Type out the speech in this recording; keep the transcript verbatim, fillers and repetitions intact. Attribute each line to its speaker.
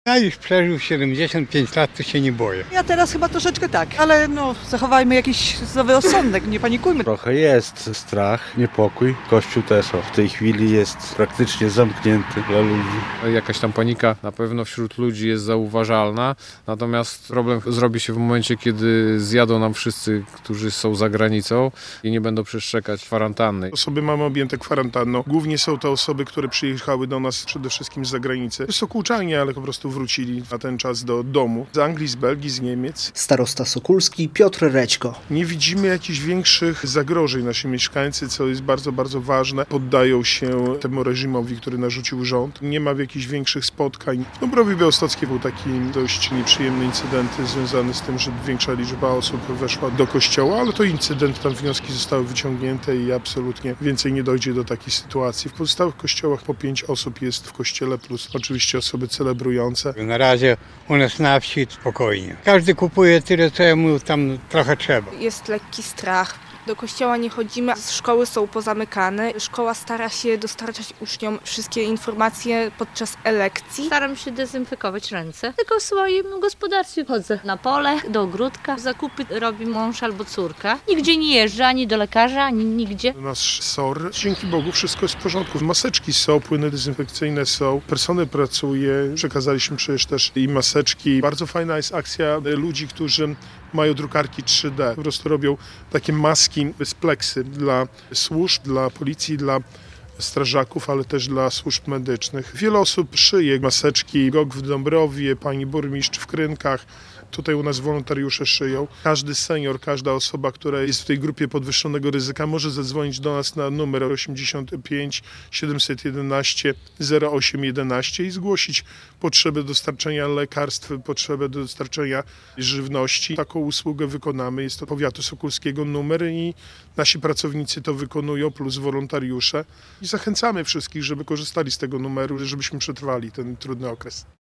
Speaker 1: Ja już przeżył siedemdziesiąt pięć lat, to się nie boję.
Speaker 2: Ja teraz chyba troszeczkę tak, ale no zachowajmy jakiś zdrowy rozsądek, nie panikujmy.
Speaker 3: Trochę jest strach, niepokój. Kościół też o, w tej chwili jest praktycznie zamknięty dla ludzi.
Speaker 4: Jakaś tam panika na pewno wśród ludzi jest zauważalna, natomiast problem zrobi się w momencie, kiedy zjadą nam wszyscy, którzy są za granicą i nie będą przestrzegać kwarantanny.
Speaker 5: Osoby mamy objęte kwarantanną. Głównie są to osoby, które przyjechały do nas przede wszystkim z zagranicy. Sokółczanie, ale po prostu wrócili na ten czas do domu. Z Anglii, z Belgii, z Niemiec.
Speaker 6: Starosta Sokulski Piotr Rećko.
Speaker 5: Nie widzimy jakichś większych zagrożeń. Nasi mieszkańcy, co jest bardzo, bardzo ważne, poddają się temu reżimowi, który narzucił rząd. Nie ma jakichś większych spotkań. W Dąbrowie Białostockiej był taki dość nieprzyjemny incydent związany z tym, że większa liczba osób weszła do kościoła, ale to incydent, tam wnioski zostały wyciągnięte i absolutnie więcej nie dojdzie do takiej sytuacji. W pozostałych kościołach po pięć osób jest w kościele, plus oczywiście osoby celebrujące.
Speaker 1: Na razie u nas na wsi spokojnie. Każdy kupuje tyle, co mu tam trochę trzeba.
Speaker 7: Jest lekki strach. Do kościoła nie chodzimy, szkoły są pozamykane. Szkoła stara się dostarczać uczniom wszystkie informacje podczas elekcji.
Speaker 8: Staram się dezynfekować ręce. Tylko w swoim gospodarstwie chodzę na pole, do ogródka. Zakupy robi mąż albo córka. Nigdzie nie jeżdżę, ani do lekarza, ani nigdzie.
Speaker 5: Nasz S O R, dzięki Bogu, wszystko jest w porządku. Maseczki są, płyny dezynfekcyjne są, personel pracuje. Przekazaliśmy przecież też i maseczki. Bardzo fajna jest akcja ludzi, którzy mają drukarki trzy D. Po prostu robią takie maski z pleksy dla służb, dla policji, dla strażaków, ale też dla służb medycznych. Wiele osób szyje maseczki, G O G w Dąbrowie, pani burmistrz w Krynkach. Tutaj u nas wolontariusze szyją. Każdy senior, każda osoba, która jest w tej grupie podwyższonego ryzyka, może zadzwonić do nas na numer osiemdziesiąt pięć siedemset jedenaście zero osiem jedenaście i zgłosić potrzebę dostarczenia lekarstw, potrzebę dostarczenia żywności. Taką usługę wykonamy. Jest to powiatu sokulskiego numer i nasi pracownicy to wykonują, plus wolontariusze. I zachęcamy wszystkich, żeby korzystali z tego numeru, żebyśmy przetrwali ten trudny okres.